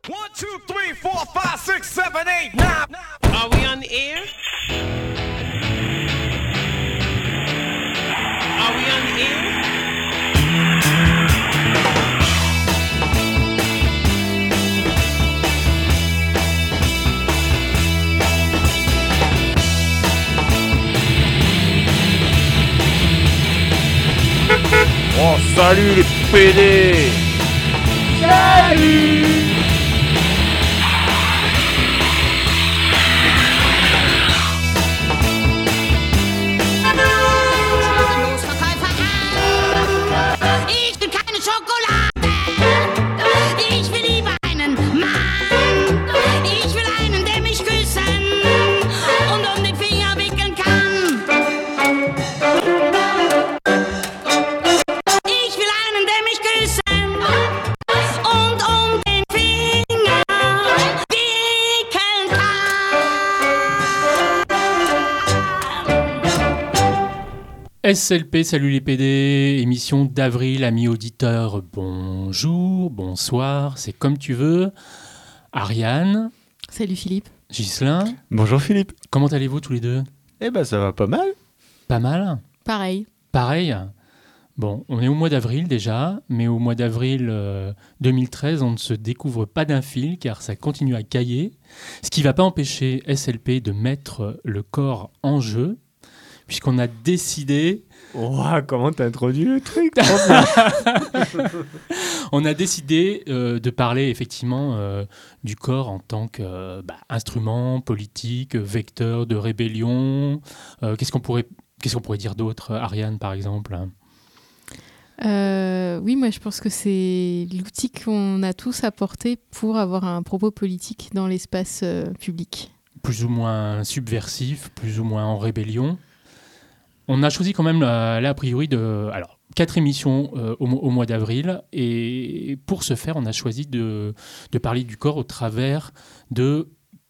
1, 2, 3, 4, 5, 6, 7, 8, 9. Are we on the air? Are we on the air? Oh, salut les PD! Salut! Ich will keine Schokolade. Ich will lieber einen Mann. Ich will einen, der mich küssen und um den Finger wickeln kann. Ich will einen, der mich küssen und um den Finger wickeln kann. SLP, salut les PD, émission d'avril, amis auditeurs, bonjour, bonsoir, c'est comme tu veux. Ariane, Salut Philippe. Ghislain, Bonjour Philippe. comment allez-vous tous les deux? Eh ben ça va pas mal. Pas mal? Pareil. Pareil? Bon, on est au mois d'avril déjà, mais au mois d'avril 2013, on ne se découvre pas d'un fil car ça continue à cailler, ce qui ne va pas empêcher SLP de mettre le corps en jeu, puisqu'on a décidé... Ouah, comment t'as introduit le truc? On a décidé de parler effectivement du corps en tant qu'instrument politique, vecteur de rébellion. Qu'est-ce qu'on pourrait dire d'autre, Ariane, par exemple? Oui, moi je pense que c'est l'outil qu'on a tous apporté pour avoir un propos politique dans l'espace public. Plus ou moins subversif, plus ou moins en rébellion. On a choisi quand même, là, a priori, 4 émissions au mois d'avril. Et pour ce faire, on a choisi de parler du corps au travers de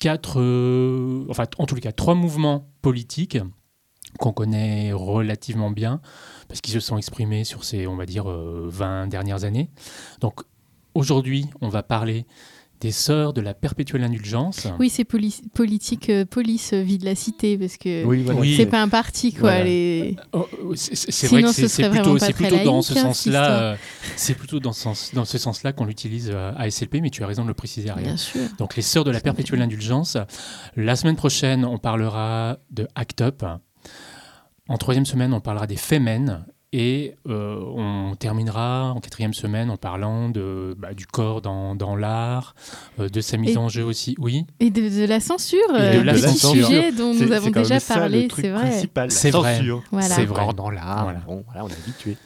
3 mouvements politiques qu'on connaît relativement bien, parce qu'ils se sont exprimés sur ces, on va dire, 20 dernières années. Donc, aujourd'hui, on va parler des Sœurs de la Perpétuelle Indulgence. Oui, c'est politique, police, vie de la cité, parce que Oui, voilà. Oui. c'est pas un parti, quoi. Voilà. C'est vrai que ce c'est serait plutôt, vraiment pas c'est très plutôt dans laïque, ce hein, sens-là, c'est plutôt dans ce sens-là qu'on l'utilise à SLP, mais tu as raison de le préciser, Ariane. Bien sûr. Donc les Sœurs de la Perpétuelle Indulgence. La semaine prochaine, on parlera de ACT UP. En 3e semaine, on parlera des Femmes. Et on terminera en 4e semaine en parlant du corps dans l'art, de sa mise en jeu aussi. Oui. Et de la censure, Et de la petit censure. sujet dont nous avons quand même déjà ça, parlé, le truc c'est vrai. principal, C'est la vrai. censure. Voilà. C'est vrai. Corps dans l'art. Voilà. Bon, voilà, on est habitué.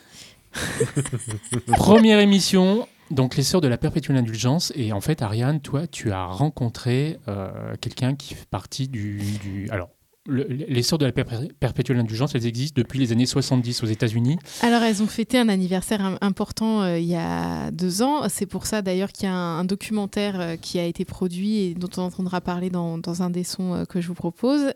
Première émission, donc les Sœurs de la Perpétuelle Indulgence. Et en fait, Ariane, toi, tu as rencontré quelqu'un qui fait partie Alors, les Sœurs de la Perpétuelle Indulgence, elles existent depuis les années 70 aux États-Unis. Alors, elles ont fêté un anniversaire important il y a 2 ans. C'est pour ça, d'ailleurs, qu'il y a un documentaire qui a été produit et dont on entendra parler dans un des sons que je vous propose.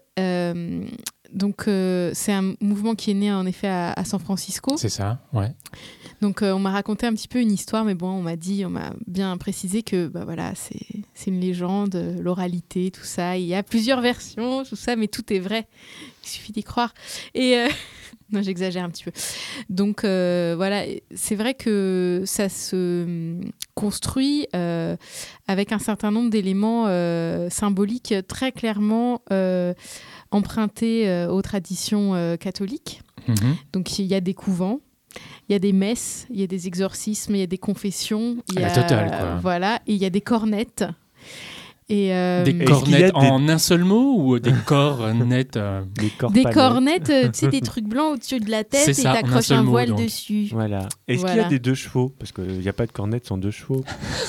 Donc, c'est un mouvement qui est né, en effet, à San Francisco. C'est ça, ouais. Donc, on m'a raconté un petit peu une histoire, mais bon, on m'a bien précisé que voilà, c'est une légende, l'oralité, tout ça. Il y a plusieurs versions, tout ça, mais tout est vrai. Il suffit d'y croire. Et non, j'exagère un petit peu. Donc, voilà, c'est vrai que ça se construit avec un certain nombre d'éléments symboliques très clairement empruntés aux traditions catholiques. Mhm. Donc, il y a des couvents. Il y a des messes, il y a des exorcismes, il y a des confessions. Il y a, La totale, quoi. Voilà, et il y a des cornettes. Et, Des Est-ce cornettes qu'il y a des- en un seul mot ou des cornettes Les corps des palais. cornettes, tu sais, des trucs blancs au-dessus de la tête C'est et ça, en un t'accroches seul un mot, voile donc. dessus. Voilà. Est-ce qu'il y Voilà. a des 2 chevaux? Parce qu'il n'y a pas de cornette sans 2 chevaux.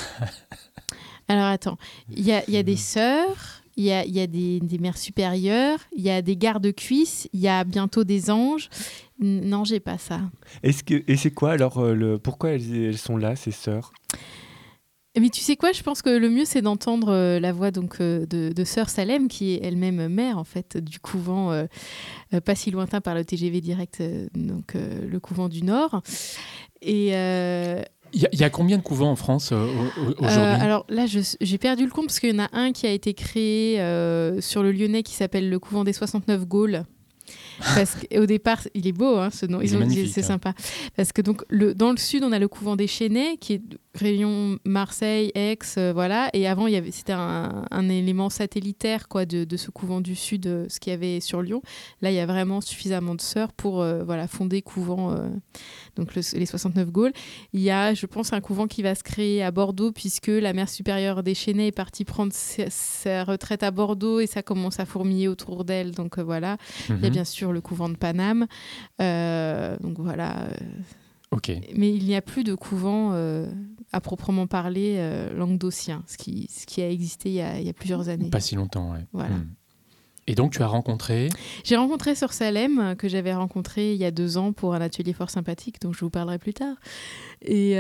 Alors attends, il y a des sœurs, il y a des mères supérieures, il y a des gardes-cuisses, il y a bientôt des anges. Non, j'ai pas ça. Et c'est quoi alors pourquoi elles sont là, ces sœurs? Mais tu sais quoi, je pense que le mieux, c'est d'entendre la voix donc, de Sœur Salem, qui est elle-même mère en fait, du couvent pas si lointain par le TGV direct, donc le couvent du Nord. Et Il y a combien de couvents en France aujourd'hui? Alors là, j'ai perdu le compte parce qu'il y en a un qui a été créé sur le Lyonnais qui s'appelle le couvent des 69 Gaules. Parce qu'au départ, il est beau, hein, ce nom. Il est magnifique, c'est sympa. Parce que donc, dans le sud, on a le couvent des Chênais, qui est Réunion, Marseille, Aix, voilà. Et avant, c'était un élément satellitaire quoi, de ce couvent du sud, ce qu'il y avait sur Lyon. Là, il y a vraiment suffisamment de sœurs pour fonder couvent, donc les 69 Gaules. Il y a, je pense, un couvent qui va se créer à Bordeaux, puisque la mère supérieure des Chênais est partie prendre sa retraite à Bordeaux et ça commence à fourmiller autour d'elle. Donc voilà. Il y a bien sûr le couvent de Paname. Donc voilà. Ok. Mais il n'y a plus de couvent à proprement parler languedocien, ce qui a existé il y a plusieurs années. Pas si longtemps, ouais. Voilà. Et donc, tu as rencontré... J'ai rencontré Sœur Salem, que j'avais rencontré il y a 2 ans pour un atelier fort sympathique, dont je vous parlerai plus tard. Et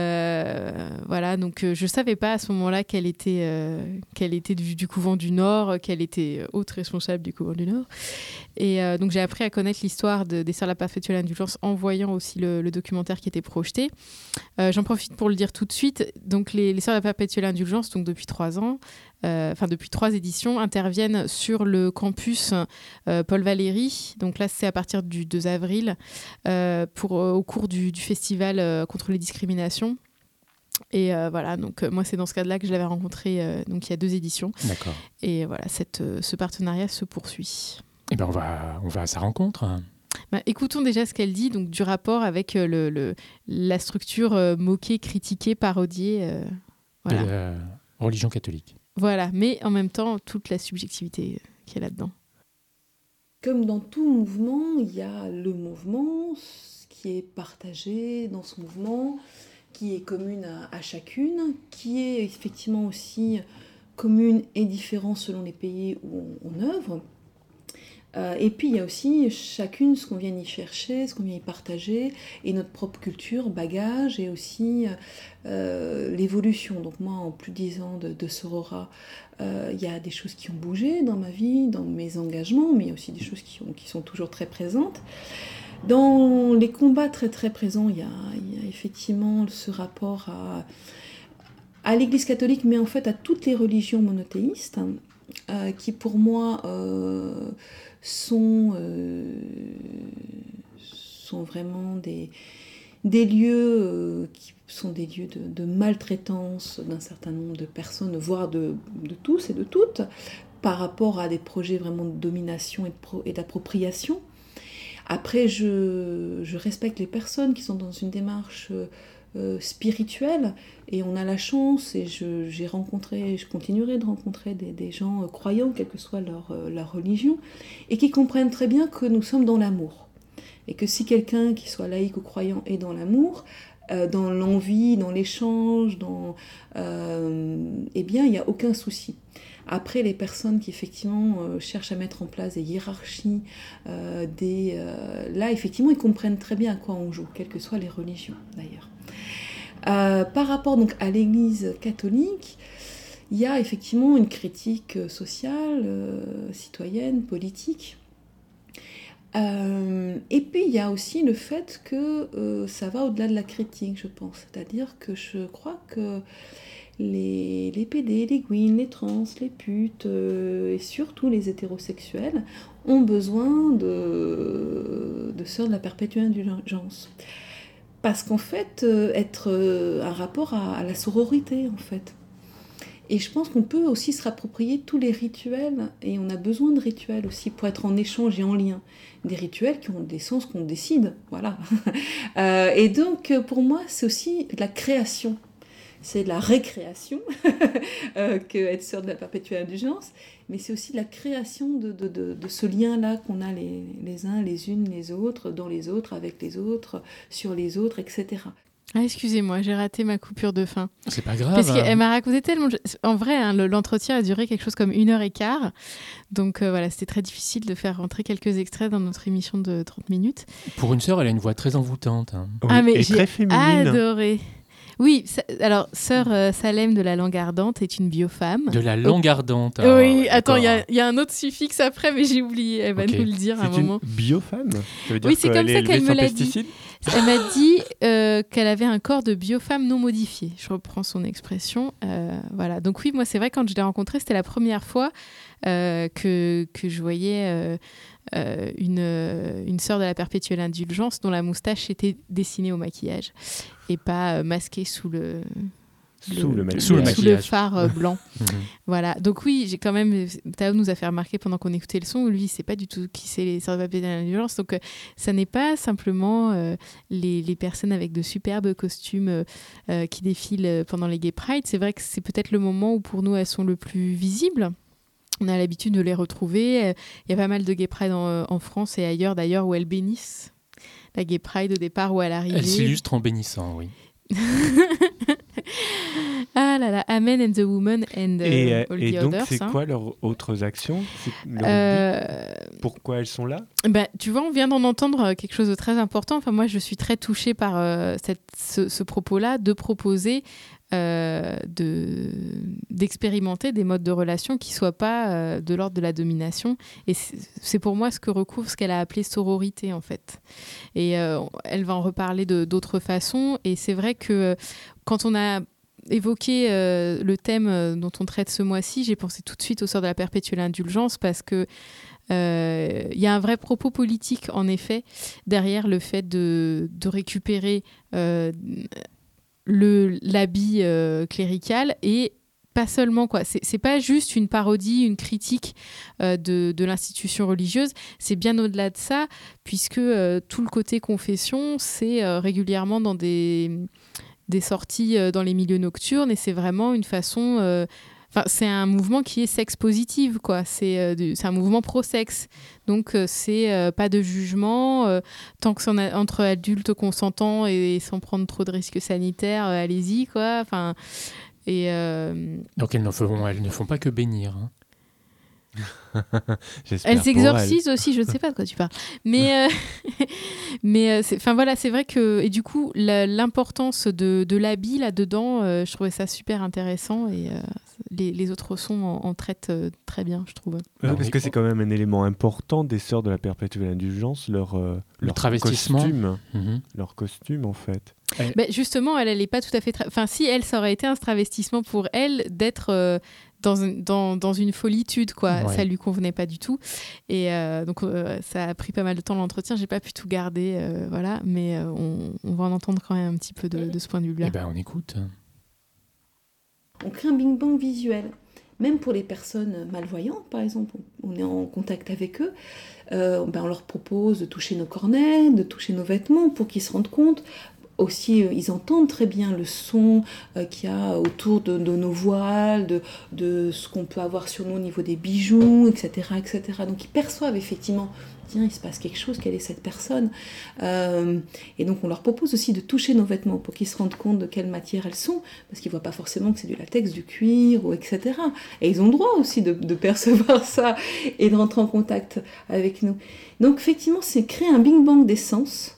voilà, donc je ne savais pas à ce moment-là qu'elle était du couvent du Nord, qu'elle était haute responsable du couvent du Nord. Et donc j'ai appris à connaître l'histoire des Sœurs de la Perpétuelle Indulgence en voyant aussi le documentaire qui était projeté. J'en profite pour le dire tout de suite. Donc les Sœurs de la Perpétuelle Indulgence, donc depuis 3 ans, depuis 3 éditions, interviennent sur le campus Paul Valéry. Donc là, c'est à partir du 2 avril, au cours du festival contre les discriminations. Et voilà, donc moi, c'est dans ce cadre-là que je l'avais rencontré donc il y a 2 éditions. D'accord. Et voilà, ce partenariat se poursuit. Eh bien, on va à sa rencontre. Écoutons déjà ce qu'elle dit, donc du rapport avec la structure moquée, critiquée, parodiée. Voilà. De la religion catholique. Voilà, mais en même temps, toute la subjectivité qu'il y a là-dedans. Comme dans tout mouvement, il y a le mouvement, ce qui est partagé dans ce mouvement, qui est commune à chacune, qui est effectivement aussi commune et différent selon les pays où on œuvre. Et puis il y a aussi chacune ce qu'on vient y chercher, ce qu'on vient y partager, et notre propre culture, bagage, et aussi l'évolution. Donc moi, en plus de 10 ans de Sorora, il y a des choses qui ont bougé dans ma vie, dans mes engagements, mais il y a aussi des choses qui sont toujours très présentes. Dans les combats très très présents, il y a effectivement ce rapport à l'Église catholique, mais en fait à toutes les religions monothéistes, qui pour moi sont vraiment des lieux qui sont des lieux de maltraitance d'un certain nombre de personnes, voire de tous et de toutes, par rapport à des projets vraiment de domination et d'appropriation. Après, je respecte les personnes qui sont dans une démarche spirituelle, et on a la chance, et j'ai rencontré, je continuerai de rencontrer des gens croyants, quelle que soit leur religion, et qui comprennent très bien que nous sommes dans l'amour. Et que si quelqu'un qui soit laïque ou croyant est dans l'amour, dans l'envie, dans l'échange, eh bien, il n'y a aucun souci. Après, les personnes qui effectivement cherchent à mettre en place des hiérarchies, là, effectivement, ils comprennent très bien à quoi on joue, quelles que soient les religions, d'ailleurs. Par rapport donc à l'Église catholique, il y a effectivement une critique sociale, citoyenne, politique. Et puis il y a aussi le fait que ça va au-delà de la critique, je pense. C'est-à-dire que je crois que les PD, les gouines, les trans, les putes, et surtout les hétérosexuels, ont besoin de sœurs de la perpétuelle indulgence. Parce qu'en fait, être un rapport à la sororité, en fait. Et je pense qu'on peut aussi se rapproprier tous les rituels, et on a besoin de rituels aussi pour être en échange et en lien. Des rituels qui ont des sens qu'on décide, voilà. Et donc, pour moi, c'est aussi de la création. C'est de la récréation que être sœur de la perpétuelle indulgence, mais c'est aussi de la création de ce lien-là qu'on a les uns, les unes, les autres, dans les autres, avec les autres, sur les autres, etc. Ah, excusez-moi, j'ai raté ma coupure de fin. C'est pas grave. Parce qu'elle m'a raconté tellement... En vrai, hein, l'entretien a duré quelque chose comme 1h15. Donc voilà, c'était très difficile de faire rentrer quelques extraits dans notre émission de 30 minutes. Pour une sœur, elle a une voix très envoûtante. Hein. Oui, Ah, mais et j'ai très féminine. adoré. Oui, alors sœur Salem de la langue ardente est une biofemme. De la langue ardente. Oui, attends, il d'accord. y a un autre suffixe après, mais j'ai oublié. Elle va Ok. nous le dire à un C'est une moment. biofemme. Ça veut dire Oui, c'est comme qu'elle est ça qu'elle élevée me sans l'a dit. pesticides. Elle m'a dit qu'elle avait un corps de biofemme non modifié. Je reprends son expression. Voilà. Donc oui, moi, c'est vrai, quand je l'ai rencontrée, c'était la première fois que je voyais une sœur de la perpétuelle indulgence dont la moustache était dessinée au maquillage et pas masquée sous le maquillage. phare blanc. Mhm. Voilà. Donc oui, j'ai quand même... Tao nous a fait remarquer pendant qu'on écoutait le son, lui, c'est pas du tout qui c'est les sœurs de la perpétuelle indulgence. Donc ça n'est pas simplement les personnes avec de superbes costumes qui défilent pendant les Gay Pride. C'est vrai que c'est peut-être le moment où pour nous elles sont le plus visibles. On a l'habitude de les retrouver. Il y a pas mal de Gay Pride en France et ailleurs d'ailleurs où elles bénissent la Gay Pride au départ, où elle arrive. Elle s'illustre en bénissant, oui. Ah là là, Amen and the Woman and Et all the donc, others. c'est hein. quoi leurs autres actions? C'est leur but? Pourquoi elles sont là? Bah, tu vois, on vient d'en entendre quelque chose de très important. Enfin, moi, je suis très touchée par ce propos-là, de proposer d'expérimenter des modes de relation qui ne soient pas de l'ordre de la domination. Et c'est pour moi ce que recouvre ce qu'elle a appelé sororité, en fait. Et elle va en reparler d'autres façons. Et c'est vrai que quand on a évoqué le thème dont on traite ce mois-ci, j'ai pensé tout de suite aux sœurs de la perpétuelle indulgence, parce que il y a un vrai propos politique, en effet, derrière le fait de récupérer l'habit clérical, et pas seulement, quoi. C'est pas juste une parodie, une critique de l'institution religieuse, c'est bien au-delà de ça, puisque tout le côté confession, c'est régulièrement dans des sorties dans les milieux nocturnes, et c'est vraiment une façon... c'est un mouvement qui est sex-positive, quoi. C'est un mouvement pro-sexe. Donc, c'est pas de jugement. Tant que c'est entre adultes consentants et sans prendre trop de risques sanitaires, allez-y, quoi. Enfin, Donc, elles ne font pas que bénir. Hein. J'espère elles pour s'exorcisent aussi, je ne sais pas de quoi tu parles. Mais, c'est vrai que... Et du coup, l'importance de l'habit là-dedans, je trouvais ça super intéressant, et les autres sons en traitent très bien, je trouve. Parce que c'est quand même un élément important des sœurs de la perpétuelle indulgence, leur travestissement. costume. Mhm. Leur costume, en fait. Justement, elle n'est pas tout à fait... Enfin, si, elle, ça aurait été un travestissement pour elle d'être... dans une folitude, quoi. Ouais. Ça lui convenait pas du tout. Et donc, ça a pris pas mal de temps, l'entretien. J'ai pas pu tout garder, voilà. Mais on va en entendre quand même un petit peu de ce point de vue-là. Eh ben, on écoute. On crée un bing-bang visuel. Même pour les personnes malvoyantes, par exemple, on est en contact avec eux, on leur propose de toucher nos cornets, de toucher nos vêtements pour qu'ils se rendent compte. Aussi, ils entendent très bien le son qu'il y a autour de nos voiles, de ce qu'on peut avoir sur nous au niveau des bijoux, etc., etc. Donc ils perçoivent effectivement, tiens, il se passe quelque chose, quelle est cette personne, et donc on leur propose aussi de toucher nos vêtements pour qu'ils se rendent compte de quelle matière elles sont, parce qu'ils ne voient pas forcément que c'est du latex, du cuir, ou etc. Et ils ont le droit aussi de percevoir ça et de rentrer en contact avec nous. Donc effectivement, c'est créer un bing-bang des sens.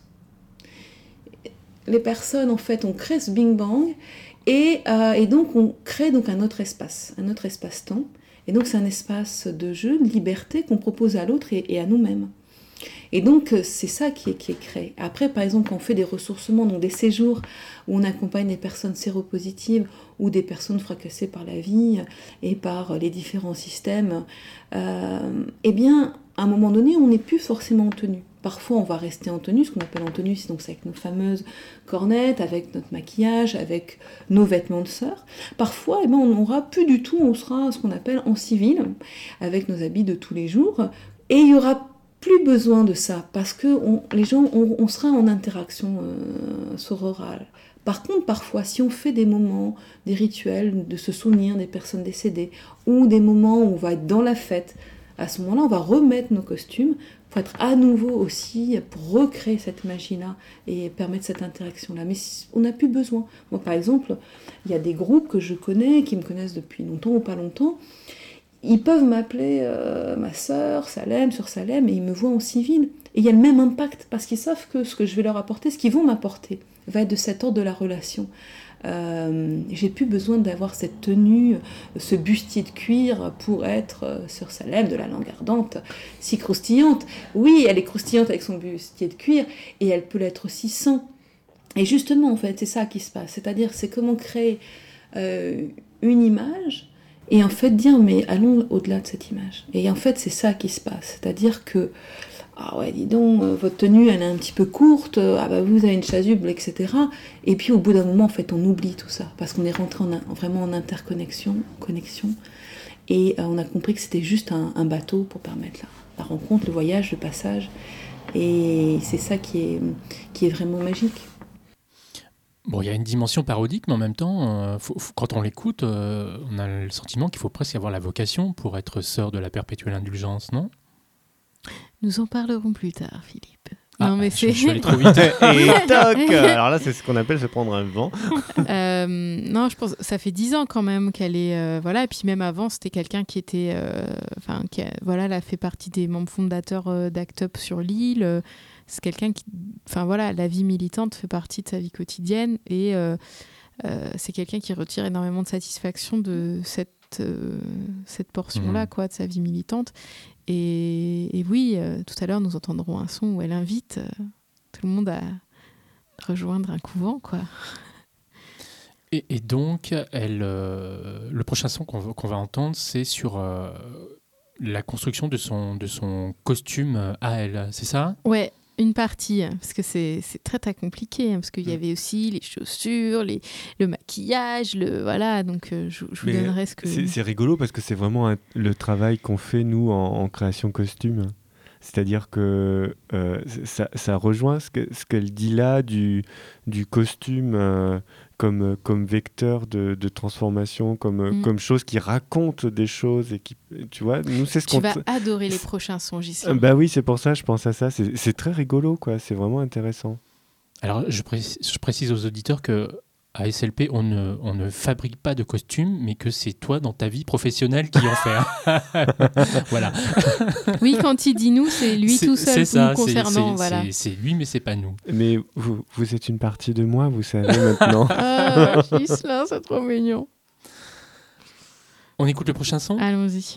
Les personnes, en fait, on crée ce bing-bang, et donc on crée donc un autre espace-temps. Et donc c'est un espace de jeu, de liberté qu'on propose à l'autre et à nous-mêmes. Et donc c'est ça qui est créé. Après, par exemple, quand on fait des ressourcements, donc des séjours où on accompagne des personnes séropositives ou des personnes fracassées par la vie et par les différents systèmes, eh bien, à un moment donné, on n'est plus forcément en tenue. Parfois, on va rester en tenue, ce qu'on appelle en tenue, c'est avec nos fameuses cornettes, avec notre maquillage, avec nos vêtements de sœur. Parfois, on n'aura plus du tout, on sera ce qu'on appelle en civil, avec nos habits de tous les jours, et il n'y aura plus besoin de ça, parce que les gens, on sera en interaction sororale. Par contre, parfois, si on fait des moments, des rituels, de se souvenir des personnes décédées, ou des moments où on va être dans la fête, à ce moment-là, on va remettre nos costumes pour être à nouveau aussi, pour recréer cette magie-là et permettre cette interaction-là. Mais on n'a plus besoin. Moi, par exemple, il y a des groupes que je connais, qui me connaissent depuis longtemps ou pas longtemps, ils peuvent m'appeler ma sœur, sœur Salem, et ils me voient en civil. Et il y a le même impact, parce qu'ils savent que ce que je vais leur apporter, ce qu'ils vont m'apporter, va être de cet ordre de la relation. J'ai plus besoin d'avoir cette tenue, ce bustier de cuir pour être Sœur Salem de la langue ardente, si croustillante. Oui, elle est croustillante avec son bustier de cuir, et elle peut l'être aussi sans. Et justement, en fait, c'est ça qui se passe. C'est-à-dire, c'est comment créer une image, et en fait dire, mais allons au-delà de cette image. Et en fait, c'est ça qui se passe. C'est-à-dire que, ah ouais, dis donc, votre tenue, elle est un petit peu courte, ah bah vous avez une chasuble, etc. Et puis au bout d'un moment, en fait, on oublie tout ça, parce qu'on est rentré vraiment en connexion, et on a compris que c'était juste un bateau pour permettre la rencontre, le voyage, le passage. Et c'est ça qui est vraiment magique. Bon, il y a une dimension parodique, mais en même temps, quand on l'écoute, on a le sentiment qu'il faut presque avoir la vocation pour être sœur de la perpétuelle indulgence, non ? Nous en parlerons plus tard, Philippe. Ah, non, mais je suis allé trop vite. Et toc. Alors là, c'est ce qu'on appelle se prendre un vent. Non, je pense ça fait 10 ans quand même qu'elle est... voilà, et puis même avant, c'était quelqu'un qui était... elle a fait partie des membres fondateurs d'Act Up sur l'île. C'est quelqu'un qui... Enfin voilà, la vie militante fait partie de sa vie quotidienne, et c'est quelqu'un qui retire énormément de satisfaction de cette portion-là, quoi, de sa vie militante. Et oui, tout à l'heure, nous entendrons un son où elle invite tout le monde à rejoindre un couvent, quoi. Et donc, le prochain son qu'on va entendre, c'est sur la construction de son costume à elle, c'est ça ? Ouais, une partie, parce que c'est très très compliqué, parce qu'il y avait aussi les chaussures, le maquillage, voilà, donc je vous donnerai ce que... C'est rigolo parce que c'est vraiment le travail qu'on fait, nous, en création costume. C'est-à-dire que ça rejoint ce qu'elle dit là du costume comme vecteur de transformation, comme chose qui raconte des choses et qui, tu vois, nous c'est ce qu'on... Tu vas adorer les prochains sons, Ghislain. Bah oui, c'est pour ça, je pense à ça. C'est très rigolo, quoi. C'est vraiment intéressant. Alors, je précise aux auditeurs que à SLP, on ne fabrique pas de costumes, mais que c'est toi, dans ta vie professionnelle, qui en fais. Voilà. Oui, quand il dit nous, c'est lui tout seul, c'est ça, nous concernant. Voilà. C'est lui, mais c'est pas nous. Mais vous êtes une partie de moi, vous savez maintenant. Ah, Ghislain, c'est trop mignon. On écoute le prochain son ? Allons-y.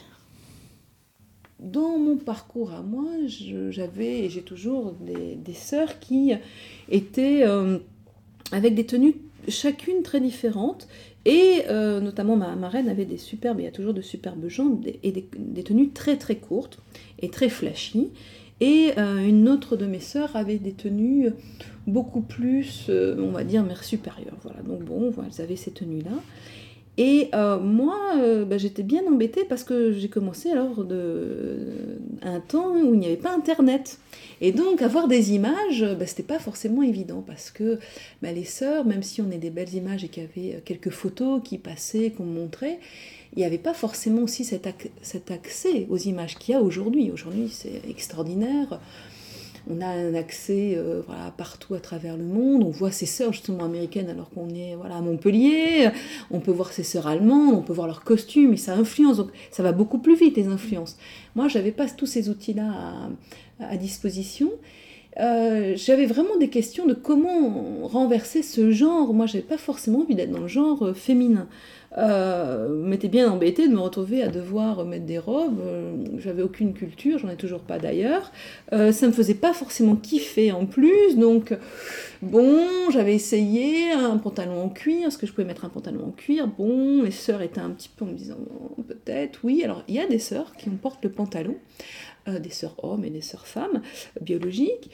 Dans mon parcours à moi, j'avais et j'ai toujours des sœurs qui étaient avec des tenues chacune très différentes, et notamment ma reine avait des superbes, il y a toujours de superbes jambes, et des tenues très très courtes et très flashy, et une autre de mes sœurs avait des tenues beaucoup plus, on va dire, mère supérieure. Voilà, donc bon, elles avaient ces tenues-là. Et moi, j'étais bien embêtée parce que j'ai commencé alors un temps où il n'y avait pas Internet. Et donc, avoir des images, c'était pas forcément évident parce que les sœurs, même si on a des belles images et qu'il y avait quelques photos qui passaient, qu'on montrait, il n'y avait pas forcément aussi cet accès aux images qu'il y a aujourd'hui. Aujourd'hui, c'est extraordinaire. On a un accès partout à travers le monde. On voit ses sœurs justement américaines alors qu'on est à Montpellier. On peut voir ses sœurs allemandes, on peut voir leurs costumes, et ça influence. Donc ça va beaucoup plus vite, les influences. Moi, je n'avais pas tous ces outils-là à disposition. J'avais vraiment des questions de comment renverser ce genre. Moi, je n'avais pas forcément envie d'être dans le genre féminin. M'étais bien embêtée de me retrouver à devoir mettre des robes. J'avais aucune culture, j'en ai toujours pas d'ailleurs. Ça me faisait pas forcément kiffer en plus, donc bon, j'avais essayé un pantalon en cuir, est-ce que je pouvais mettre un pantalon en cuir? Bon, mes sœurs étaient un petit peu en me disant peut-être, oui. Alors il y a des sœurs qui portent le pantalon, des sœurs hommes et des sœurs femmes biologiques.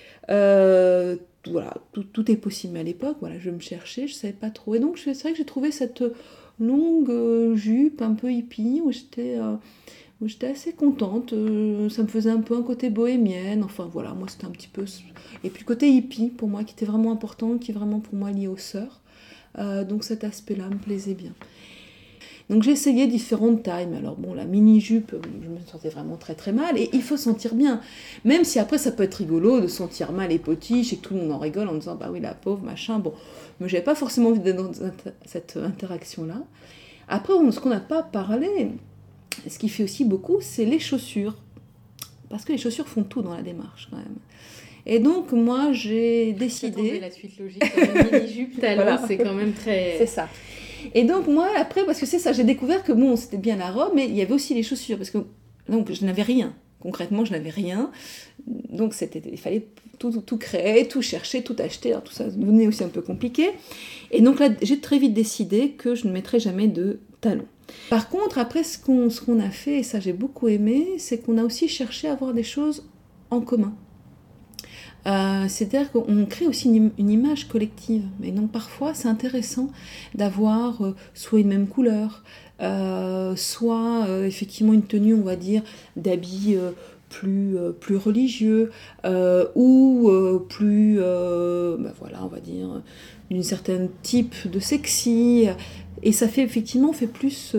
Voilà, tout est possible, mais à l'époque, je me cherchais, je savais pas trop. Et donc c'est vrai que j'ai trouvé cette longue jupe un peu hippie où j'étais assez contente, ça me faisait un peu un côté bohémienne, enfin voilà, moi c'était un petit peu... Et puis côté hippie pour moi qui était vraiment important, qui est vraiment pour moi lié aux sœurs, donc cet aspect-là me plaisait bien. Donc j'ai essayé différentes tailles, mais alors bon, la mini-jupe, je me sentais vraiment très très mal, et il faut sentir bien, même si après ça peut être rigolo de sentir mal et potiche, et que tout le monde en rigole en disant bah oui la pauvre, machin, bon, mais j'avais pas forcément envie d'être dans cette interaction-là. Après, ce qu'on n'a pas parlé, ce qui fait aussi beaucoup, c'est les chaussures, parce que les chaussures font tout dans la démarche quand même. Et donc, moi, j'ai décidé... La suite logique, une mini-jupe talon, Voilà. c'est quand même très... C'est ça. Et donc, moi, après, parce que c'est ça, j'ai découvert que, bon, c'était bien la robe, mais il y avait aussi les chaussures, parce que donc, je n'avais rien. Concrètement, je n'avais rien. Donc, il fallait tout créer, tout chercher, tout acheter. Alors, tout ça devenait aussi un peu compliqué. Et donc là, j'ai très vite décidé que je ne mettrais jamais de talons. Par contre, après, ce qu'on a fait, et ça j'ai beaucoup aimé, c'est qu'on a aussi cherché à avoir des choses en commun. C'est-à-dire qu'on crée aussi une image collective. Et donc parfois, c'est intéressant d'avoir soit une même couleur, soit effectivement une tenue, on va dire, d'habits plus religieux, ou plus, voilà, on va dire, d'une certaine type de sexy. Et ça fait plus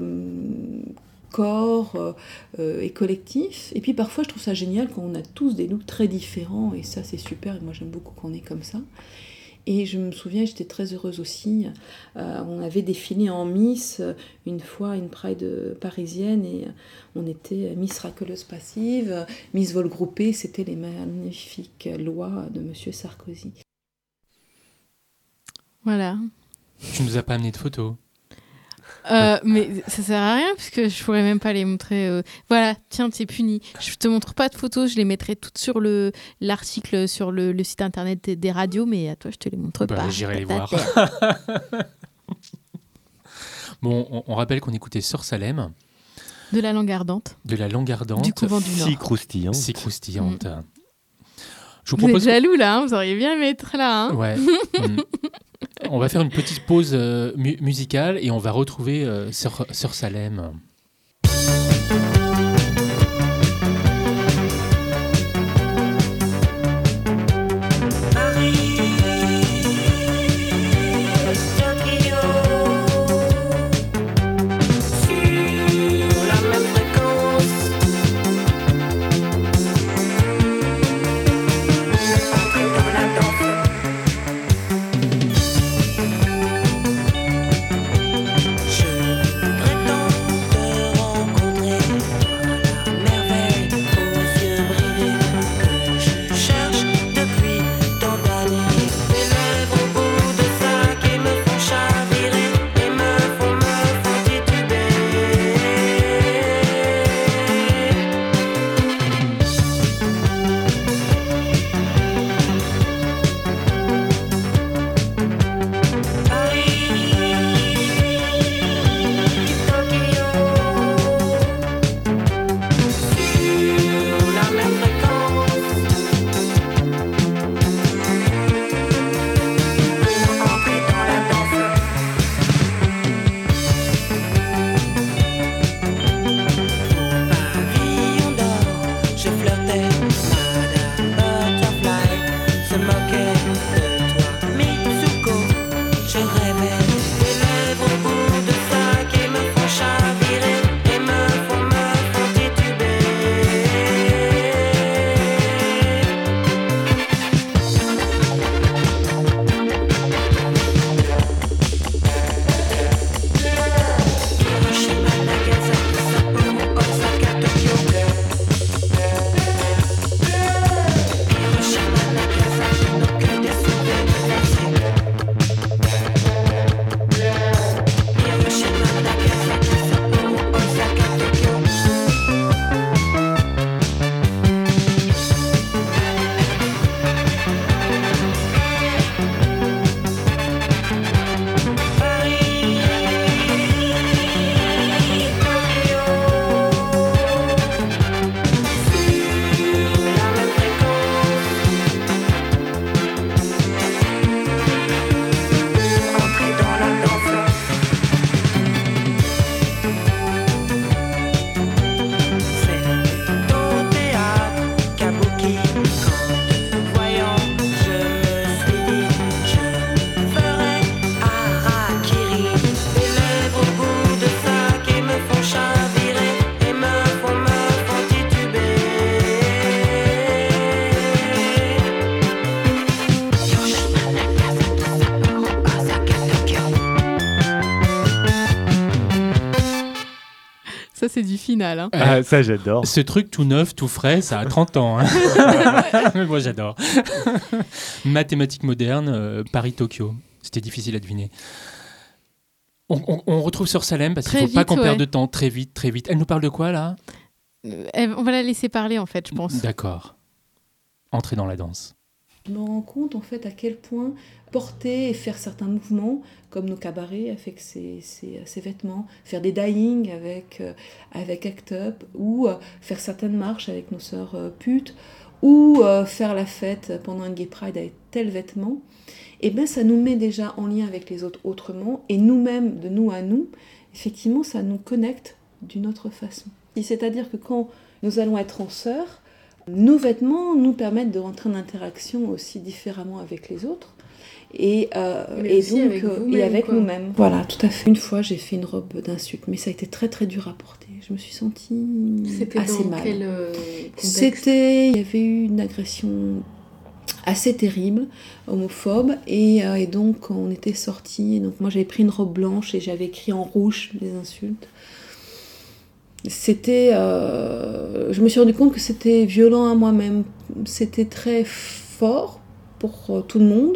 corps et collectif. Et puis parfois, je trouve ça génial quand on a tous des looks très différents, et ça, c'est super, et moi, j'aime beaucoup qu'on est comme ça. Et je me souviens, j'étais très heureuse aussi, on avait défilé en Miss, une fois, une Pride parisienne, et on était Miss Racoleuse Passive, Miss Vol Groupé, c'était les magnifiques lois de Monsieur Sarkozy. Voilà. Tu nous as pas amené de photos. Mais ça sert à rien puisque je pourrais même pas les montrer. Voilà, tiens, t'es puni. Je te montre pas de photos, je les mettrai toutes sur l'article sur le site internet des radios, mais à toi, je te les montre pas. J'irai les voir. Bon, on rappelle qu'on écoutait Sœur Salem. De la langue ardente. De la langue ardente. Du couvent du Nord. Si croustillante. Si croustillante. Je vous Vous êtes propose. jaloux là, hein, vous auriez bien aimé être là. Hein. Ouais. On va faire une petite pause musicale et on va retrouver Sœur Salem. Je prétends Ça, c'est du final. Hein. Ah, ça, j'adore. Ce truc tout neuf, tout frais, ça a 30 ans. Hein. Mais moi, j'adore. Mathématiques modernes, Paris-Tokyo. C'était difficile à deviner. On retrouve sur Salem, parce qu'il ne faut pas qu'on perde de temps. Très vite, très vite. Elle nous parle de quoi, là ? On va la laisser parler, en fait, je pense. D'accord. Entrer dans la danse. Je me rends compte, en fait, à quel point porter et faire certains mouvements, comme nos cabarets avec ses vêtements, faire des dying avec Act Up, ou faire certaines marches avec nos sœurs putes, ou faire la fête pendant une Gay Pride avec tel vêtement, eh bien, ça nous met déjà en lien avec les autres autrement, et nous-mêmes, de nous à nous, effectivement, ça nous connecte d'une autre façon. C'est-à-dire que quand nous allons être en sœurs, nos vêtements nous permettent de rentrer en interaction aussi différemment avec les autres, et avec nous-mêmes. Voilà, tout à fait. Une fois, j'ai fait une robe d'insulte, mais ça a été très très dur à porter. Je me suis sentie assez mal. Quel contexte ? Il y avait eu une agression assez terrible, homophobe, et donc on était sortis. Donc moi, j'avais pris une robe blanche et j'avais écrit en rouge des insultes. Je me suis rendu compte que c'était violent à moi-même. C'était très fort pour tout le monde.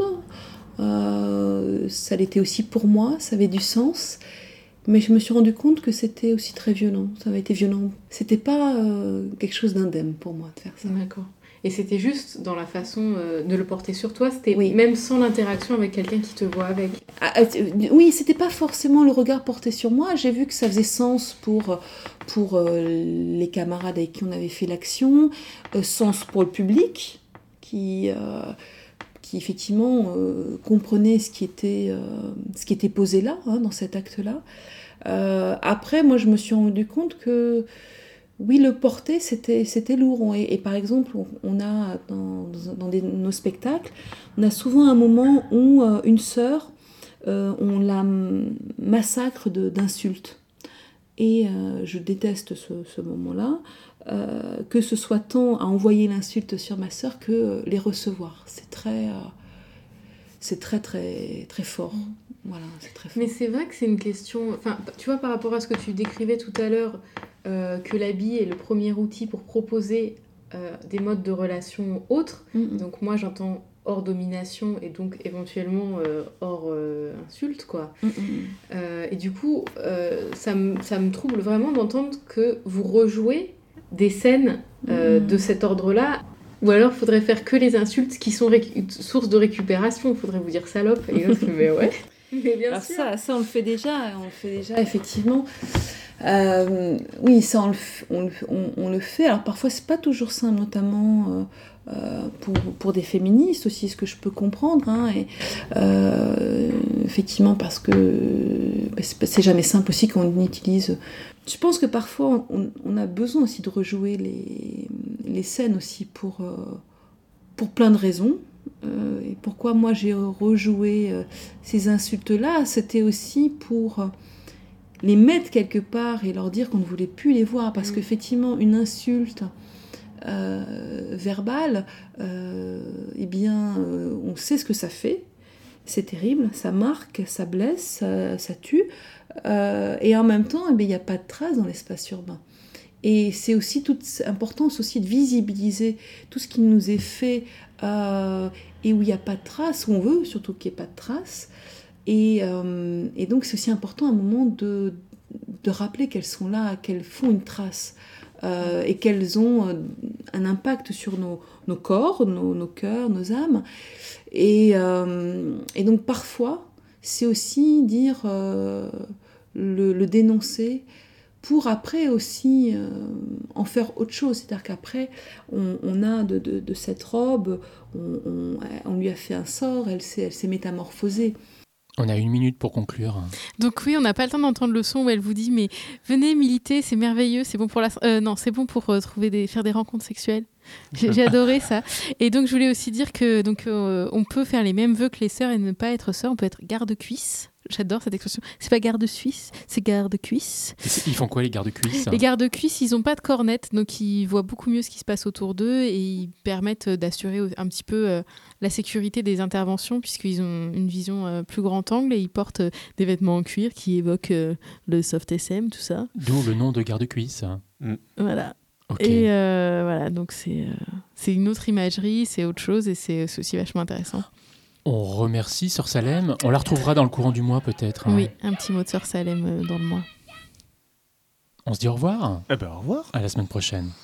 Ça l'était aussi pour moi, ça avait du sens. Mais je me suis rendu compte que c'était aussi très violent. Ça avait été violent. C'était pas quelque chose d'indemne pour moi de faire ça. D'accord. Et c'était juste dans la façon de le porter sur toi, c'était oui. Même sans l'interaction avec quelqu'un qui te voit avec. Oui, c'était pas forcément le regard porté sur moi. J'ai vu que ça faisait sens pour les camarades avec qui on avait fait l'action, sens pour le public qui effectivement comprenait ce qui était posé là, hein, dans cet acte-là. Après, moi, je me suis rendu compte que oui, le porter, c'était lourd. Et par exemple, on a dans nos spectacles, on a souvent un moment où une sœur, on la massacre d'insultes. Et je déteste ce moment-là, que ce soit tant à envoyer l'insulte sur ma sœur que les recevoir. C'est très, très, très fort. Voilà, c'est très fort. Mais c'est vrai que c'est une question... Enfin, tu vois, par rapport à ce que tu décrivais tout à l'heure, que l'habit est le premier outil pour proposer des modes de relation autres. Mm-hmm. Donc moi, j'entends hors domination et donc éventuellement hors insulte, quoi. Mm-hmm. Et du coup, ça me trouble vraiment d'entendre que vous rejouez des scènes de cet ordre-là. Ou alors, il faudrait faire que les insultes qui sont source de récupération. Il faudrait vous dire salope. Et l'autre, mais ouais. Mais bien sûr. Ça, on le fait déjà, effectivement. Oui, ça, on le fait. Alors, parfois, c'est pas toujours simple, notamment pour des féministes aussi, ce que je peux comprendre. Hein, et, effectivement, parce que c'est jamais simple aussi quand on utilise... Je pense que parfois, on a besoin aussi de rejouer les scènes aussi pour plein de raisons. Et pourquoi moi j'ai rejoué ces insultes-là, c'était aussi pour les mettre quelque part et leur dire qu'on ne voulait plus les voir. Parce qu'effectivement, une insulte verbale, eh bien, on sait ce que ça fait. C'est terrible, ça marque, ça blesse, ça tue. Et en même temps, il n'y a pas de trace dans l'espace urbain. Et c'est aussi toute importance aussi de visibiliser tout ce qui nous est fait et où il n'y a pas de trace, où on veut surtout qu'il n'y ait pas de trace. Et donc c'est aussi important à un moment de rappeler qu'elles sont là, qu'elles font une trace et qu'elles ont un impact sur nos corps, nos cœurs, nos âmes. Et donc parfois, c'est aussi dire le dénoncer pour après aussi en faire autre chose. C'est-à-dire qu'après, on a de cette robe, on lui a fait un sort, elle s'est métamorphosée. On a 1 minute pour conclure. Donc oui, on n'a pas le temps d'entendre le son où elle vous dit « Mais venez militer, c'est merveilleux, c'est bon pour c'est bon pour faire des rencontres sexuelles. » J'ai adoré ça. Et donc, je voulais aussi dire que on peut faire les mêmes vœux que les sœurs et ne pas être sœur. On peut être garde-cuisse. J'adore cette expression. C'est pas garde-suisse, c'est garde-cuisse. Ils font quoi, les gardes-cuisses ? Les gardes-cuisses, ils n'ont pas de cornette, donc ils voient beaucoup mieux ce qui se passe autour d'eux et ils permettent d'assurer un petit peu la sécurité des interventions puisqu'ils ont une vision plus grand angle et ils portent des vêtements en cuir qui évoquent le soft SM, tout ça. D'où le nom de garde-cuisse. Voilà. Ok. Et voilà, donc c'est une autre imagerie, c'est autre chose et c'est aussi vachement intéressant. On remercie Sœur Salem. On la retrouvera dans le courant du mois peut-être. Oui, un petit mot de Sœur Salem dans le mois. On se dit au revoir. Au revoir. À la semaine prochaine.